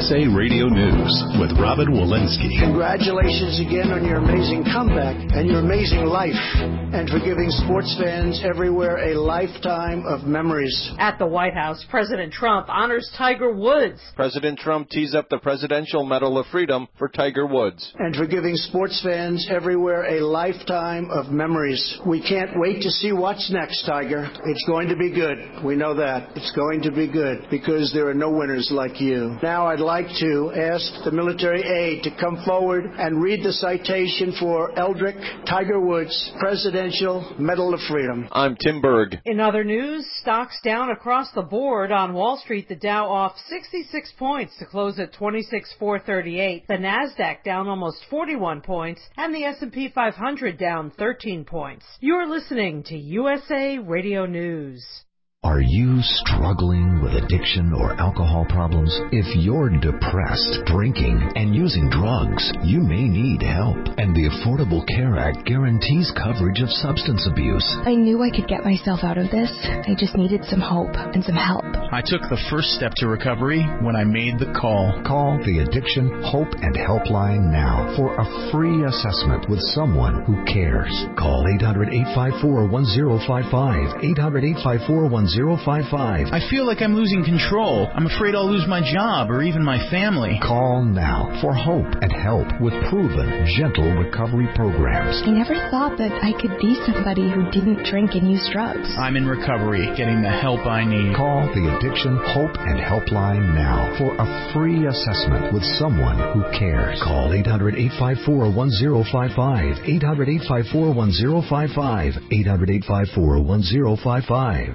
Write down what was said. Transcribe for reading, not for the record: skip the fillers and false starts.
USA Radio News with Robin Walensky. Congratulations again on your amazing comeback and your amazing life, and for giving sports fans everywhere a lifetime of memories. At the White House, President Trump honors Tiger Woods. President Trump tees up the Presidential Medal of Freedom for Tiger Woods. And for giving sports fans everywhere a lifetime of memories. We can't wait to see what's next, Tiger. It's going to be good. We know that. It's going to be good because there are no winners like you. Now I'd like to ask the military aide to come forward and read the citation for Eldrick Tiger Woods Presidential Medal of Freedom. I'm Tim Berg. In other news, stocks down across the board. On Wall Street, the Dow off 66 points to close at 26,438. The Nasdaq down almost 41 points, and the S&P 500 down 13 points. You're listening to USA Radio News. Are you struggling with addiction or alcohol problems? If you're depressed, drinking, and using drugs, you may need help. And the Affordable Care Act guarantees coverage of substance abuse. I knew I could get myself out of this. I just needed some hope and some help. I took the first step to recovery when I made the call. Call the Addiction Hope and Helpline now for a free assessment with someone who cares. Call 800-854-1055. 800-854-1055. I feel like I'm losing control. I'm afraid I'll lose my job or even my family. Call now for hope and help with proven, gentle recovery programs. I never thought that I could be somebody who didn't drink and use drugs. I'm in recovery, getting the help I need. Call the Addiction Hope and Helpline now for a free assessment with someone who cares. Call 800-854-1055. 800-854-1055. 800-854-1055.